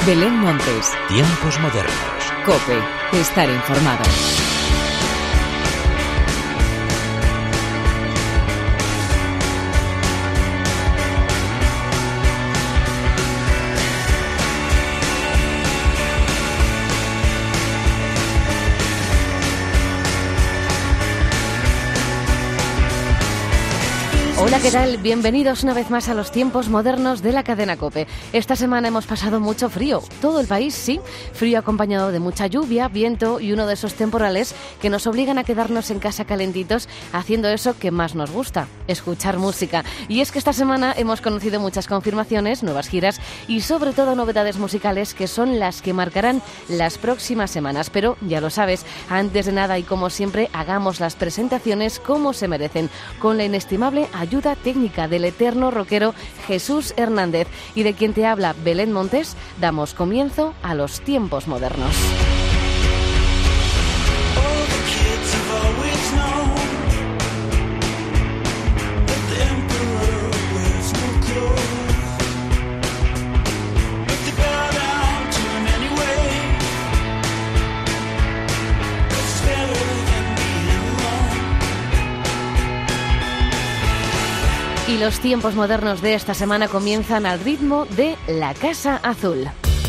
Belén Montes. Tiempos modernos. COPE. Estar informado. Hola, ¿qué tal? Bienvenidos una vez más a los tiempos modernos de la cadena COPE. Esta semana hemos pasado mucho frío. Todo el país, sí. Frío acompañado de mucha lluvia, viento y uno de esos temporales que nos obligan a quedarnos en casa calentitos haciendo eso que más nos gusta, escuchar música. Y es que esta semana hemos conocido muchas confirmaciones, nuevas giras y sobre todo novedades musicales que son las que marcarán las próximas semanas. Pero ya lo sabes, antes de nada y como siempre, hagamos las presentaciones como se merecen, con la inestimable ayuda técnica del eterno rockero Jesús Hernández y de quien te habla Belén Montes. Damos comienzo a los tiempos modernos. Y los tiempos modernos de esta semana comienzan al ritmo de La Casa Azul.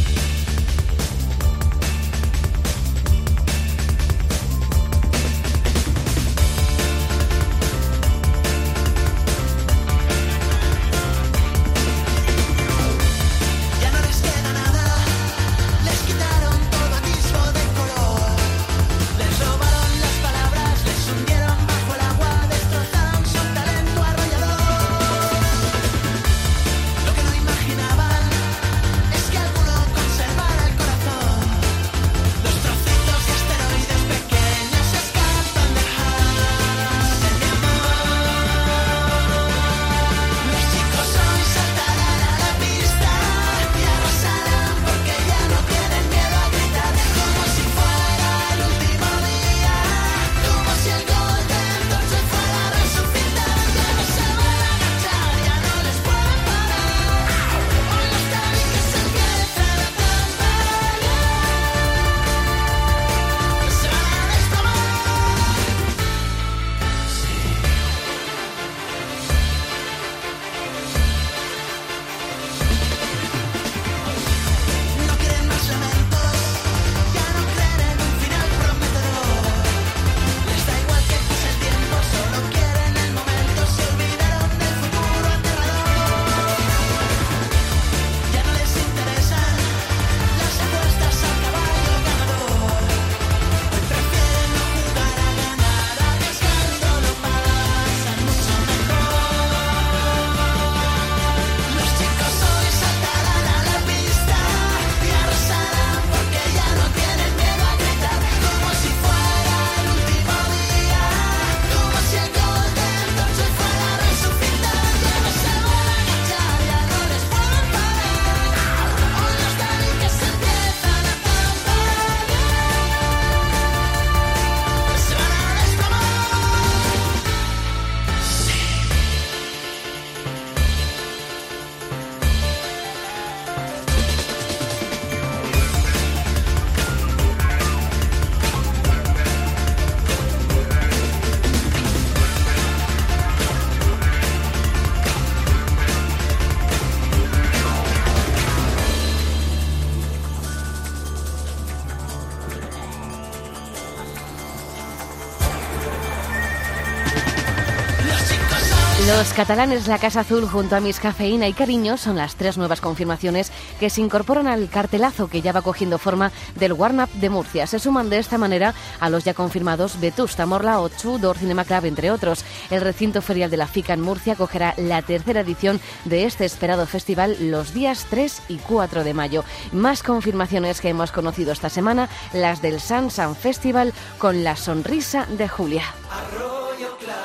Los catalanes La Casa Azul junto a Miss Cafeína y Cariño son las tres nuevas confirmaciones que se incorporan al cartelazo que ya va cogiendo forma del Warn-Up de Murcia. Se suman de esta manera a los ya confirmados Vetusta Morla, Ochu, Door Cinema Club, entre otros. El recinto ferial de la FICA en Murcia acogerá la tercera edición de este esperado festival los días 3 y 4 de mayo. Más confirmaciones que hemos conocido esta semana, las del Sun Festival con La Sonrisa de Julia. Arroyo Claro.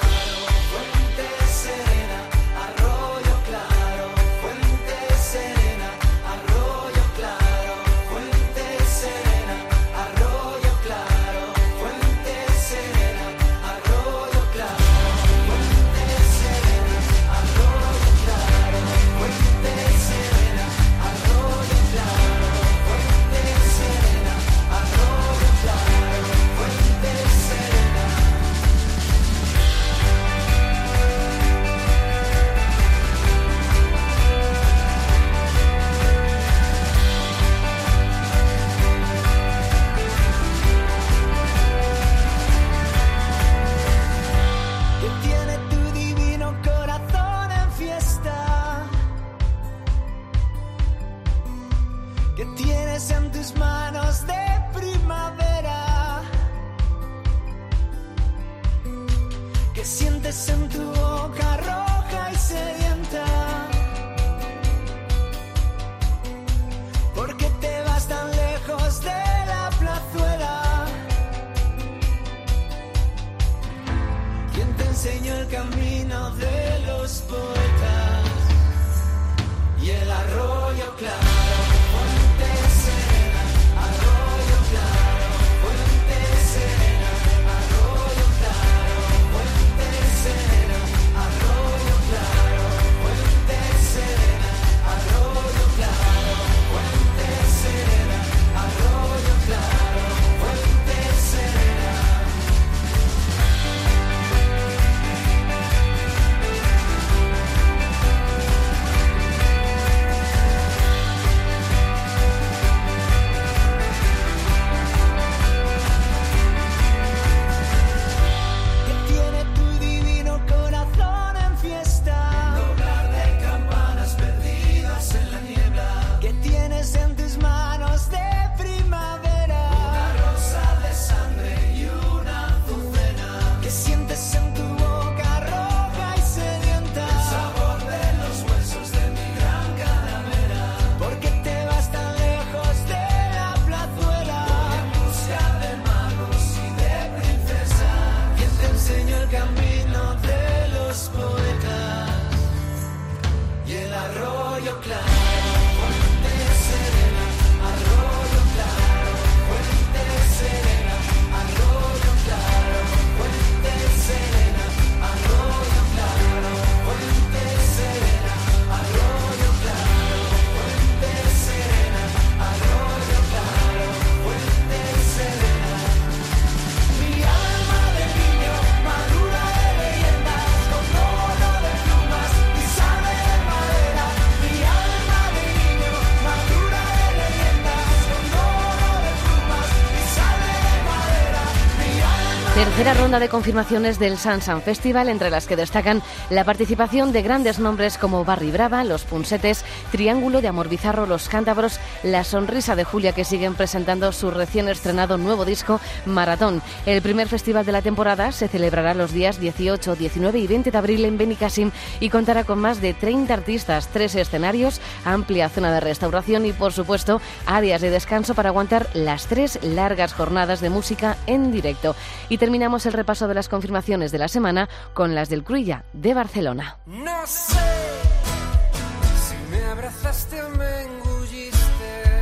Tercera ronda de confirmaciones del Sansan Festival, entre las que destacan la participación de grandes nombres como Barry Brava, Los Punsetes, Triángulo de Amor Bizarro, Los Cántabros, La Sonrisa de Julia, que siguen presentando su recién estrenado nuevo disco Maratón. El primer festival de la temporada se celebrará los días 18, 19 y 20 de abril en Benicàssim y contará con más de 30 artistas, 3 escenarios, amplia zona de restauración y, por supuesto, áreas de descanso para aguantar las 3 largas jornadas de música en directo. Y terminamos el repaso de las confirmaciones de la semana con las del Cruïlla de Barcelona. No sé si me abrazaste o me engulliste,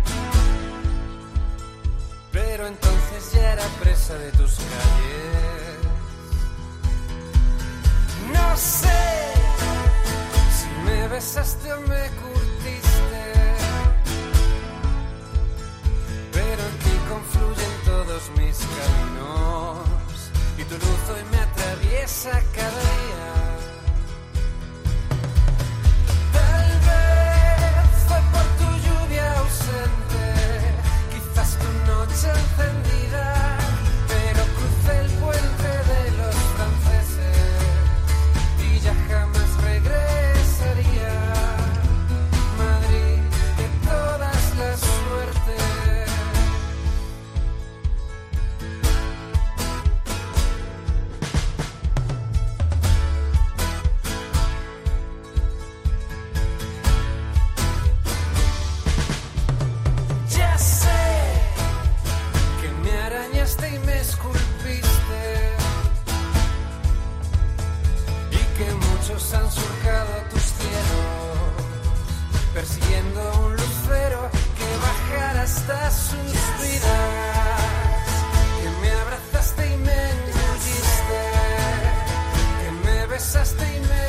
pero entonces ya era presa de tus calles. No sé si me besaste o me curtiste, pero en ti confluyen todos mis caminos y tu luz hoy me atraviesa cada día. Tal vez fue por tu lluvia ausente, quizás tu noche encendida, pero crucé el puente de los franceses y ya jamás regresaría. Madrid de todas las suertes. Y me esculpiste y que muchos han surcado tus cielos persiguiendo un lucero que bajara hasta sus vidas, que me abrazaste y me engulliste, que me besaste y me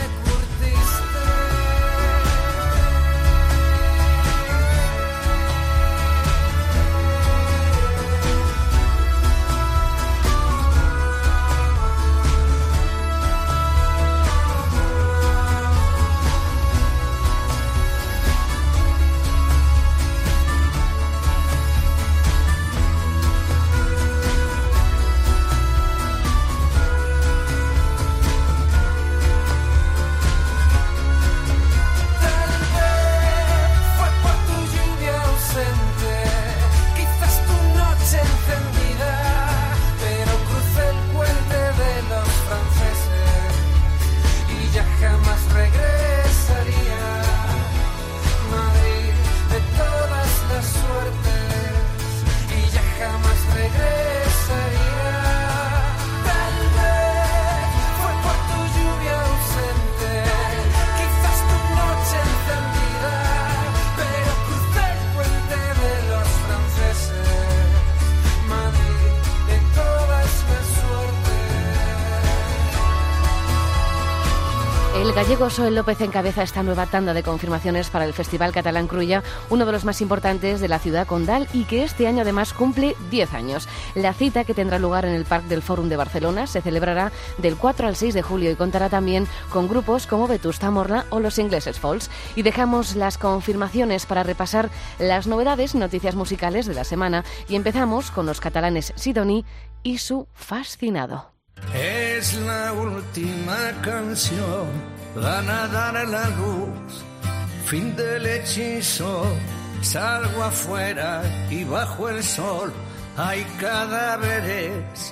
El gallego Soel López encabeza esta nueva tanda de confirmaciones para el Festival Catalán Cruïlla, uno de los más importantes de la ciudad condal y que este año además cumple 10 años. La cita, que tendrá lugar en el Parc del Fòrum de Barcelona, se celebrará del 4 al 6 de julio y contará también con grupos como Vetusta Morla o Los Ingleses Falls. Y dejamos las confirmaciones para repasar las novedades, noticias musicales de la semana, y empezamos con los catalanes Sidoní y su Fascinado. Es la última canción, van a dar la luz, fin del hechizo, salgo afuera y bajo el sol hay cadáveres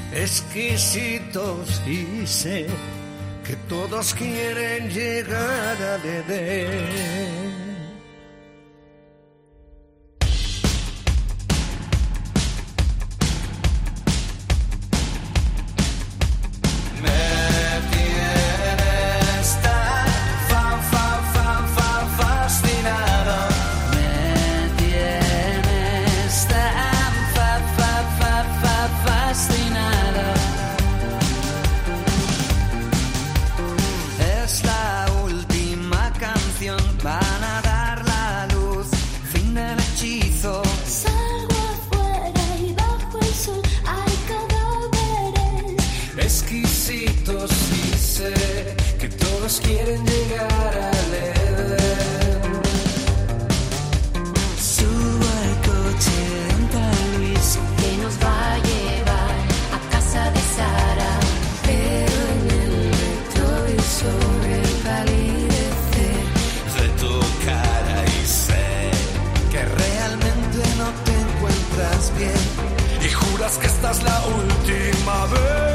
exquisitos y sé que todos quieren llegar a Edén. Exquisitos y sé que todos quieren llegar al Edén. Subo al coche de Don Luis que nos va a llevar a casa de seas la última vez.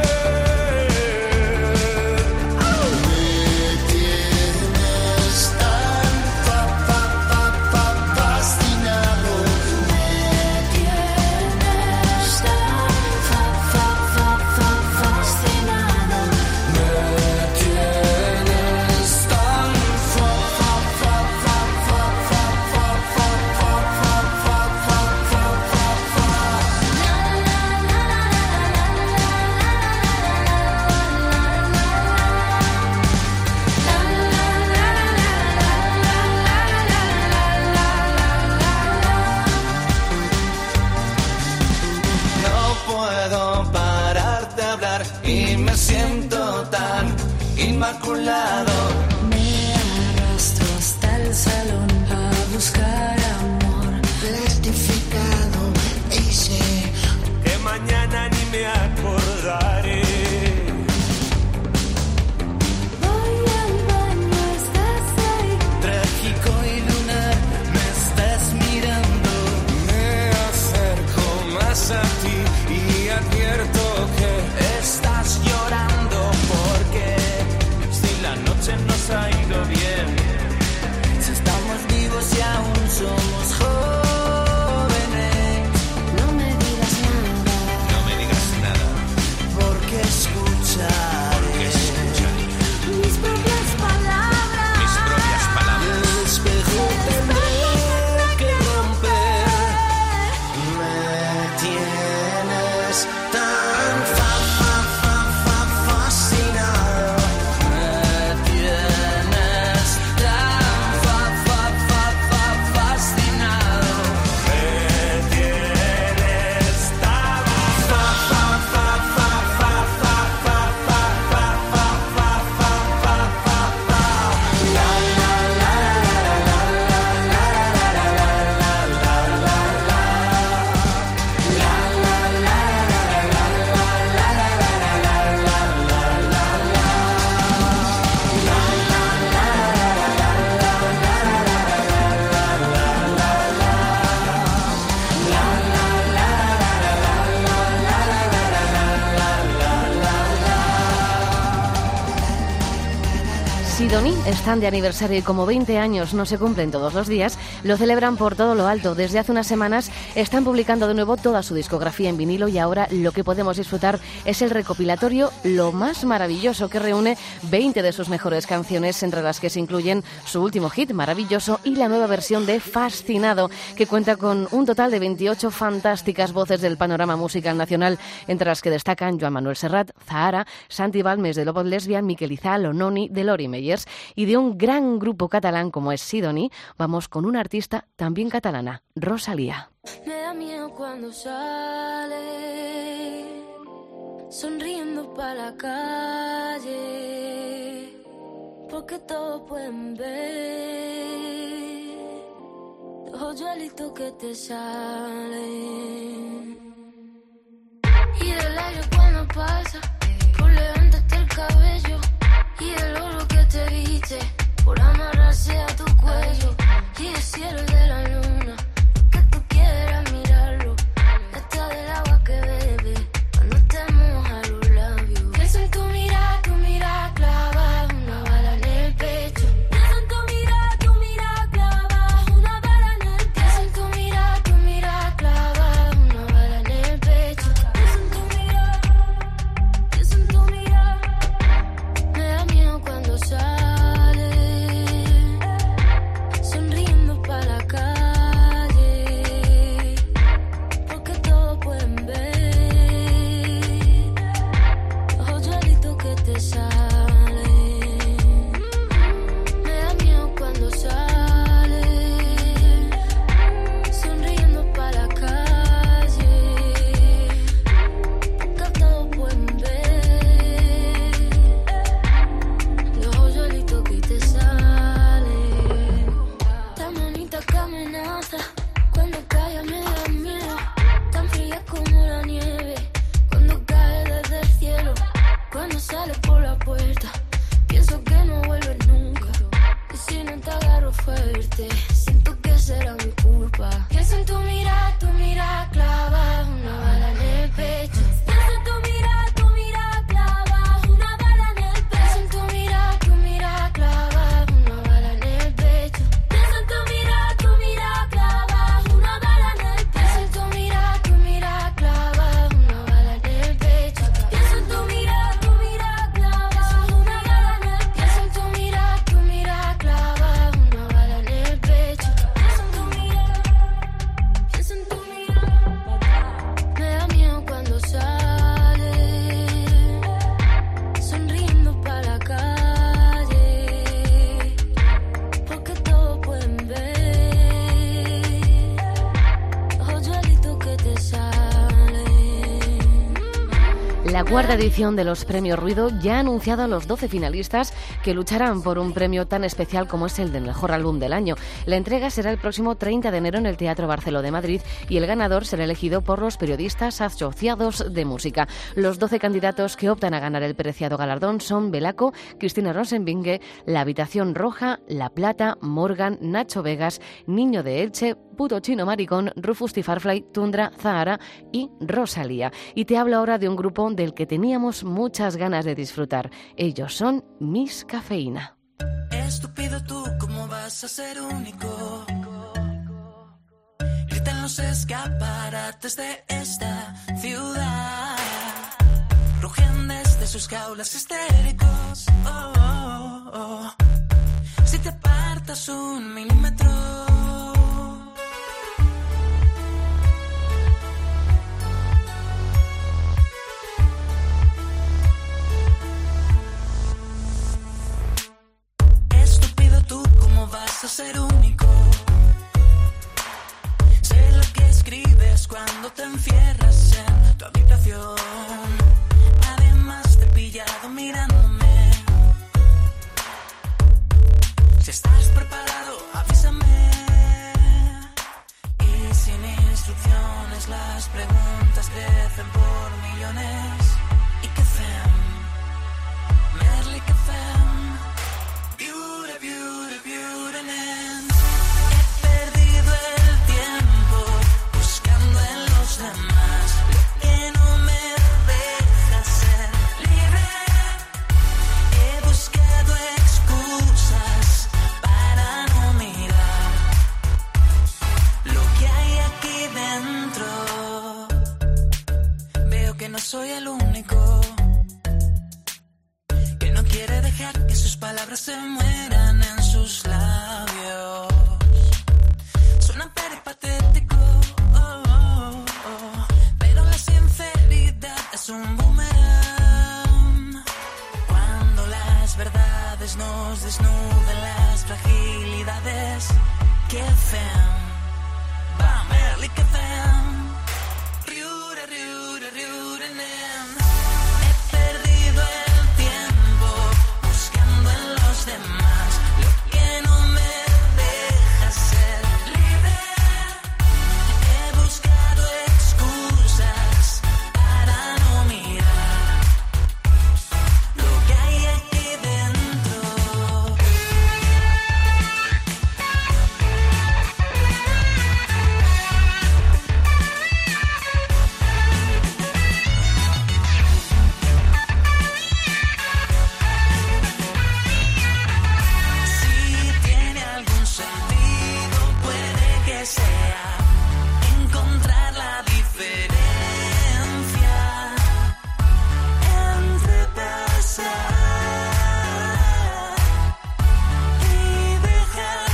Inmaculado. Me arrastro hasta el salón a buscar amor plastificado y sé que mañana ni me acordaré. Voy al baño, estás ahí. Trágico y lunar, me estás mirando. Me acerco más a ti y advierto que estás llorando porque la noche nos ha ido bien. Si estamos vivos y aún somos jóvenes. No me digas nada. No me digas nada. Porque escucharé mis propias palabras. Mis propias palabras. El espejo tendré que romper. Me tienes tan fascinado. Sidonie están de aniversario y como 20 años no se cumplen todos los días, lo celebran por todo lo alto. Desde hace unas semanas están publicando de nuevo toda su discografía en vinilo y ahora lo que podemos disfrutar es el recopilatorio Lo Más Maravilloso, que reúne 20 de sus mejores canciones, entre las que se incluyen su último hit, Maravilloso, y la nueva versión de Fascinado, que cuenta con un total de 28 fantásticas voces del panorama musical nacional, entre las que destacan Joan Manuel Serrat, Zahara, Santi Balmes de Lobos Lesbian, Miquel Izal, Noni, de Lori Meyers, y de un gran grupo catalán como es Sidonie, vamos con una artista también catalana, Rosalía. Me da miedo cuando sale, sonriendo para la calle, porque todos pueden ver los hoyuelitos que te salen. Y del aire cuando pasa, por levantarte el cabello, y el oro que te viste, por amarrarse a tu cuello, y el cielo de la luna, que tú quieras mirarlo, hasta del agua que bebe, cuando te moja los labios. Pienso en tu mirada clava una bala en el pecho. Pienso en tu mirada clava una bala en el pecho. Pienso en tu mirada clava una bala en el pecho. Pienso en tu mirada. Me da miedo cuando sale, Cuarta edición de los Premios Ruido ya ha anunciado a los 12 finalistas que lucharán por un premio tan especial como es el del mejor álbum del año. La entrega será el próximo 30 de enero en el Teatro Barceló de Madrid y el ganador será elegido por los periodistas asociados de música. Los 12 candidatos que optan a ganar el preciado galardón son Belaco, Cristina Rosenvinge, La Habitación Roja, La Plata, Morgan, Nacho Vegas, Niño de Elche, Puto Chino Maricón, Rufus T. Farfly, Tundra, Zahara y Rosalía. Y te hablo ahora de un grupo del que teníamos muchas ganas de disfrutar. Ellos son Miss Cafeína. Estúpido tú, ¿cómo vas a ser único? Gritan los escaparates de esta ciudad. Rugen desde sus jaulas histéricos. Oh, oh, oh. Si te apartas un milímetro. Vas a ser único. Sé lo que escribes cuando te encierras en tu habitación. Además te he pillado mirándome. Si estás preparado, avísame. Y sin instrucciones las preguntas crecen por millones. ¿Y qué fem? Merly qué fem. He perdido el tiempo buscando en los demás lo que no me deja ser libre. He buscado excusas para no mirar lo que hay aquí dentro. Veo que no soy el único que no quiere dejar que sus palabras se mueran en sus labios. Suena peripatético, oh, oh, oh, pero la sinceridad es un boomerang. Cuando las verdades nos desnuden las fragilidades. ¡Qué fem! ¡Va, Merly, qué fem! Riure, riure, riure, nen. He perdido el tiempo buscando en los demás lo que no me deja ser libre. He buscado excusas para no mirar lo que hay aquí dentro. Si tiene algún sentido, puede que sea encontrar la diferencia entre pasar y dejar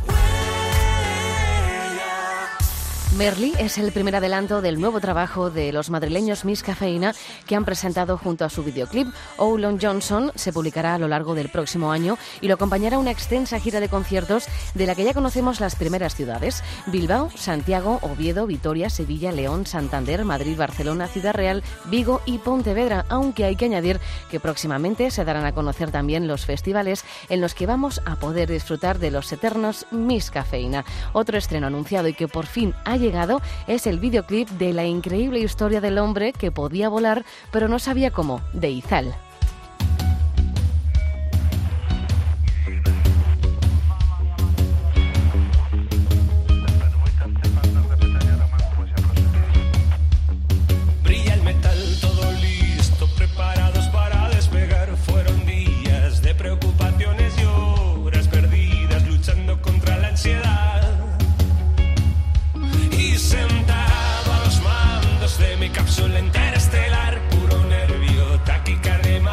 huella. Merly es el primer adelanto del nuevo trabajo de los madrileños Miss Cafeína que han presentado junto a su videoclip. Oulon Johnson se publicará a lo largo del próximo año y lo acompañará una extensa gira de conciertos de la que ya conocemos las primeras ciudades: Bilbao, Santiago, Oviedo, Vitoria, Sevilla, León, Santander, Madrid, Barcelona, Ciudad Real, Vigo y Pontevedra, aunque hay que añadir que próximamente se darán a conocer también los festivales en los que vamos a poder disfrutar de los eternos Miss Cafeína. Otro estreno anunciado y que por fin ha llegado es el videoclip de la increíble historia del hombre que podía volar pero no sabía cómo, de Izal. Brilla el metal, todo listo, preparados para despegar. Fueron días de preocupaciones y horas perdidas luchando contra la ansiedad. Y sentado a los mandos de mi cápsula interestelar, puro nervio, taquicardia.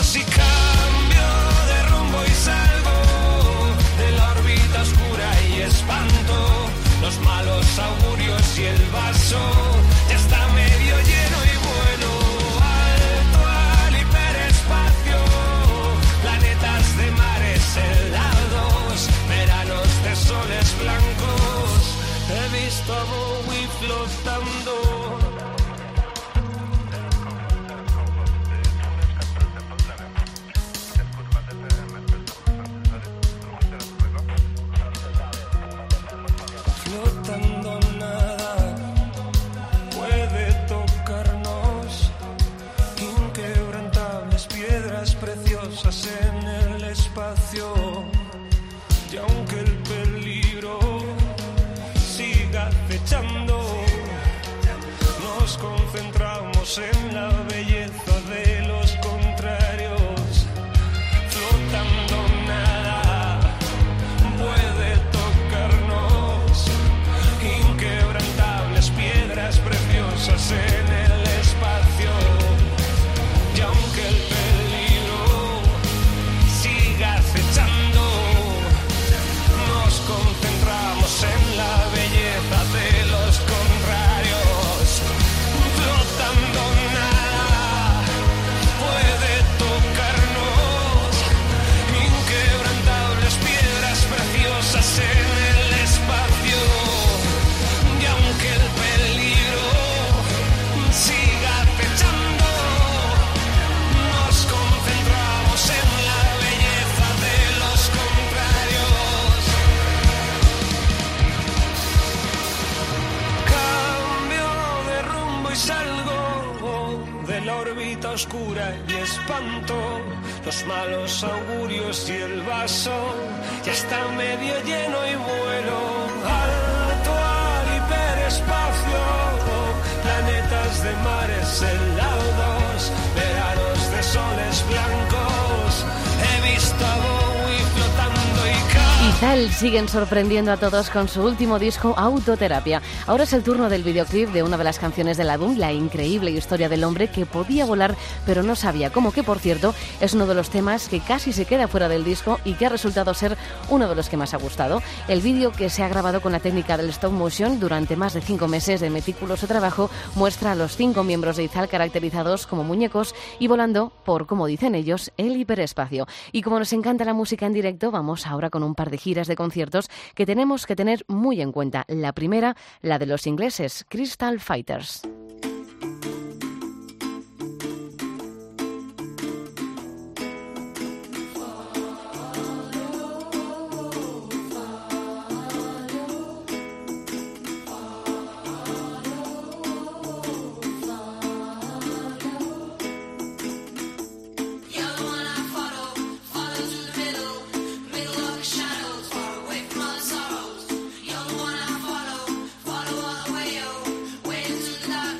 Si cambio de rumbo y salgo de la órbita oscura y espanto los malos augurios y el vaso ya está medio lleno y bueno, alto al hiperespacio, planetas de mares helados, veranos de soles blancos, he visto a Bowie flotando. Flotando nada puede tocarnos, inquebrantables piedras preciosas en el espacio. Y aunque el peligro siga acechando, nos concentramos en la belleza de los contrarios. Flotando nada puede tocarnos, inquebrantables piedras preciosas en el espacio. Y aunque el peligro siga acechando, nos concentramos en la belleza de los contrarios. Flotando nada puede tocarnos, inquebrantables piedras preciosas en el espacio. Y aunque el peligro siga acechando, nos concentramos en la belleza de los contrarios. Cambio de rumbo y salgo de la órbita oscura y espanto los malos augurios y el vaso ya está medio lleno y vuelo alto al hiperespacio, planetas de mares helados, veranos de soles blancos, he visto a Bowie flotando y Izal siguen sorprendiendo a todos con su último disco, Autoterapia. Ahora es el turno del videoclip de una de las canciones del álbum, la increíble historia del hombre que podía volar pero no sabía cómo, que por cierto es uno de los temas que casi se queda fuera del disco y que ha resultado ser uno de los que más ha gustado. El vídeo, que se ha grabado con la técnica del stop motion durante más de 5 meses de meticuloso trabajo, muestra a los 5 miembros de Izal caracterizados como muñecos y volando por, como dicen ellos, el hiperespacio. Y como nos encanta la música en directo, vamos ahora con un par de giras de conciertos que tenemos que tener muy en cuenta. La primera, la de los ingleses, Crystal Fighters. Follow all the way, oh, way into the dark.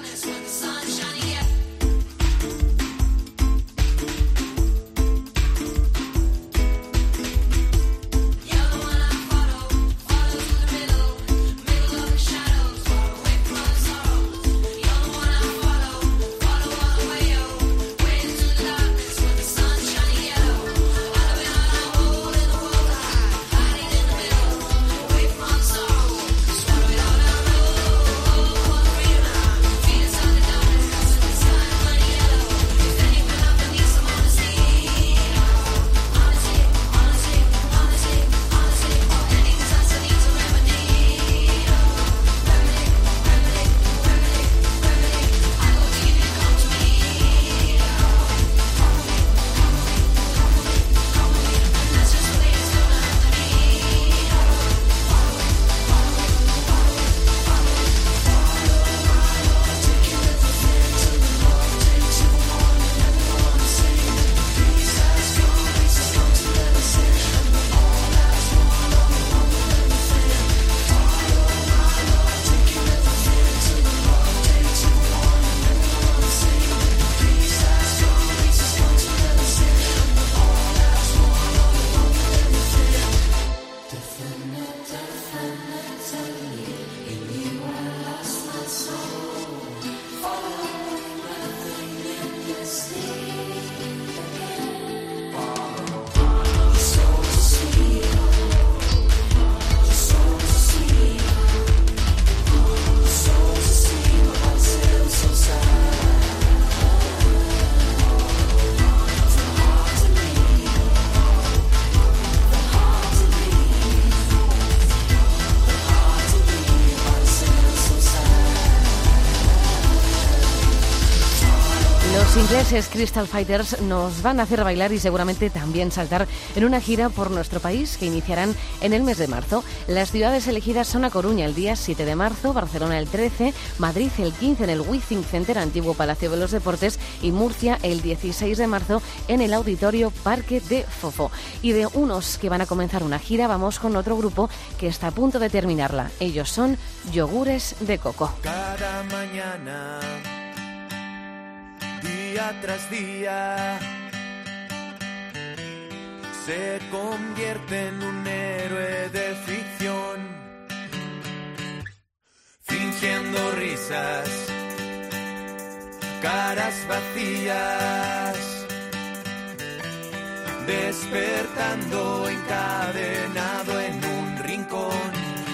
ingleses Crystal Fighters nos van a hacer bailar y seguramente también saltar en una gira por nuestro país que iniciarán en el mes de marzo. Las ciudades elegidas son A Coruña el día 7 de marzo, Barcelona el 13, Madrid el 15 en el Withing Center, antiguo Palacio de los Deportes, y Murcia el 16 de marzo en el Auditorio Parque de Fofó. Y de unos que van a comenzar una gira, vamos con otro grupo que está a punto de terminarla. Ellos son Yogures de Coco. Cada mañana, día tras día, se convierte en un héroe de ficción, fingiendo risas, caras vacías, despertando encadenado en un rincón.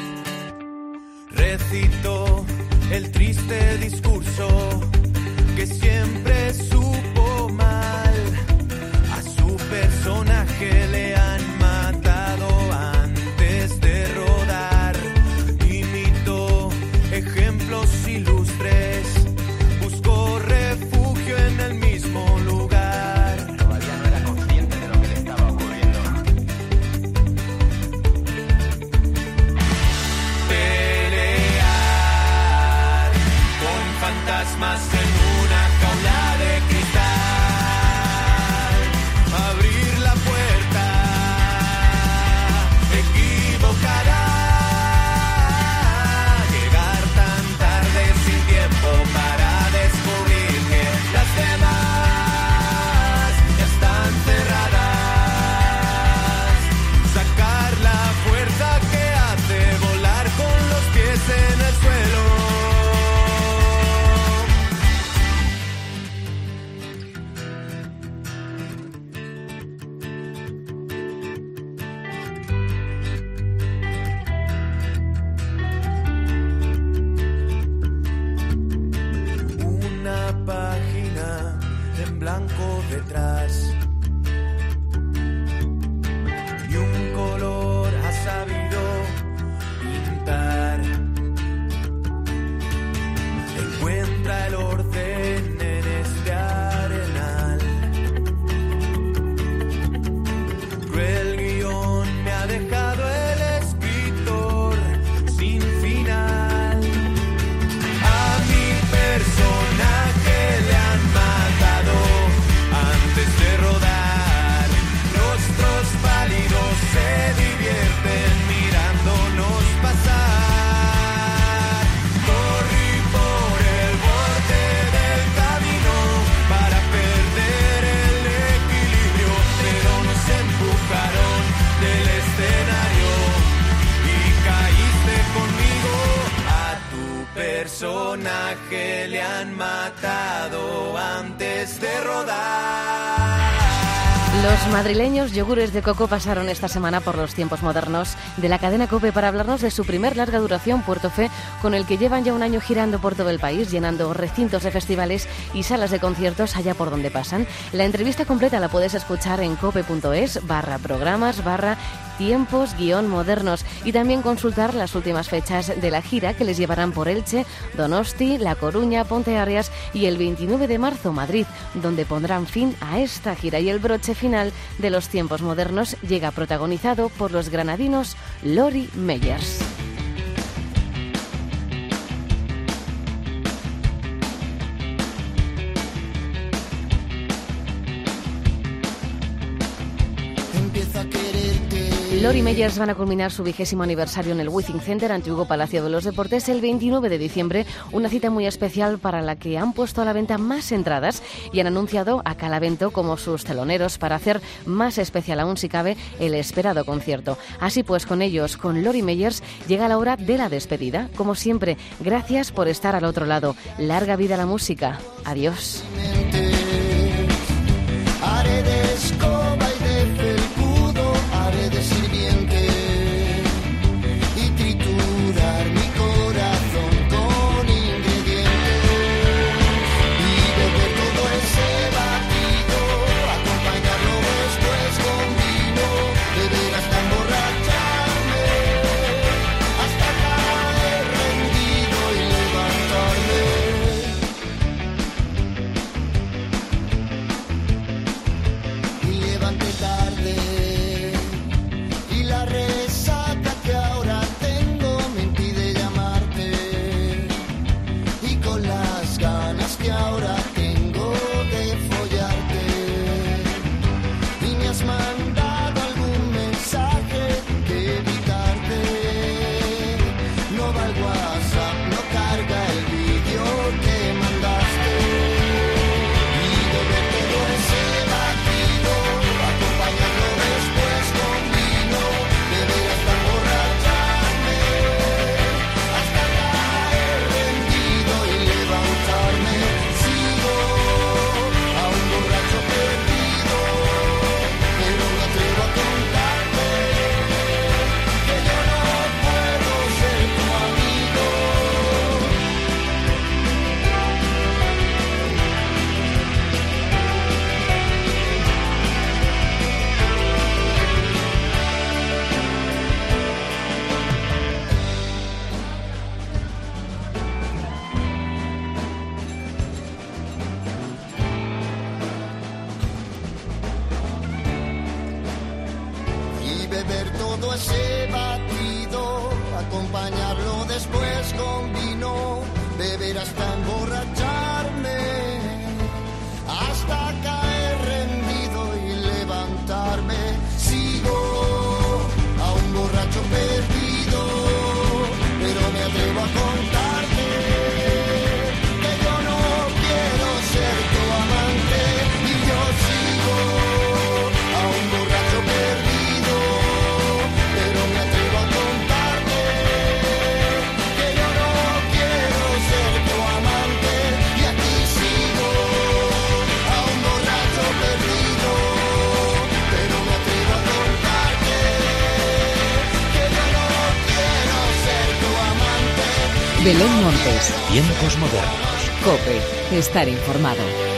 Recitó el triste discurso que siempre supo mal. A su personaje le han matado antes de rodar. Imitó ejemplos ilustres, buscó refugio en el mismo lugar. Todavía no era consciente de lo que le estaba ocurriendo. Pelear con fantasmas en una jaula de cristal, abrir la puerta, equivocará, llegar tan tarde sin tiempo para descubrir que las demás ya están cerradas, sacar la fuerza que hace volar con los pies en el suelo. Una página en blanco detrás y un color ha sabido pintar. Encuentra el orden en este arenal. Cruel guión me ha dejado el escritor sin final. A mi personaje le han matado antes de rodar. Rostros pálidos se divierten mirándonos pasar. Corrí por el borde del camino para perder el equilibrio, pero nos empujaron del escenario y caíste conmigo. A tu personaje le han matado antes de rodar. Los madrileños Yogures de Coco pasaron esta semana por los tiempos modernos de la cadena COPE para hablarnos de su primer larga duración, Puerto Fe, con el que llevan ya un año girando por todo el país, llenando recintos de festivales y salas de conciertos allá por donde pasan. La entrevista completa la puedes escuchar en cope.es/programas/tiempos-modernos y también consultar las últimas fechas de la gira que les llevarán por Elche, Donosti, La Coruña, Ponteareas y el 29 de marzo Madrid, donde pondrán fin a esta gira. Y el broche final de los tiempos modernos llega protagonizado por los granadinos Lori Meyers. Lori Meyers van a culminar su 20º aniversario en el Withing Center, antiguo Palacio de los Deportes, el 29 de diciembre, una cita muy especial para la que han puesto a la venta más entradas y han anunciado a Calavento como sus teloneros para hacer más especial aún, si cabe, el esperado concierto. Así pues, con ellos, con Lori Meyers, llega la hora de la despedida. Como siempre, gracias por estar al otro lado. Larga vida a la música. Adiós. Haré de escoba y de felpudo, haré de sirviente y triturar mi corazón con ingredientes y beber todo ese batido, acompañarlo después con vino, beber hasta emborracharme, hasta caer rendido y levantarme. levanté tarde y la resaca que ahora tengo me impide llamarte, y con las ganas que ahora tengo de follarte, y me has mandado algún mensaje que evitarte. No va el WhatsApp, no carga el vídeo que mandaste, y de ver todo ese batido, acompañarlo después con vino, beber hasta emborracharme, hasta caer rendido y levantarme. Sigo a un borracho perdido, pero me atrevo a contarte que yo no puedo ser tu amigo. Y beber todo ese batido, acompañarlo después con vino, beber hasta emborracharme, hasta caer rendido y levantarme. Sigo a un borracho perdido, pero me atrevo a contarte que yo no quiero ser tu amante, y yo sigo a un borracho perdido, pero me atrevo a contarte que yo no quiero ser tu amante, y aquí sigo a un borracho perdido, pero me atrevo a contarte que yo no quiero ser tu amante. Belén Montes, Tiempos modernos. COPE, estar informado.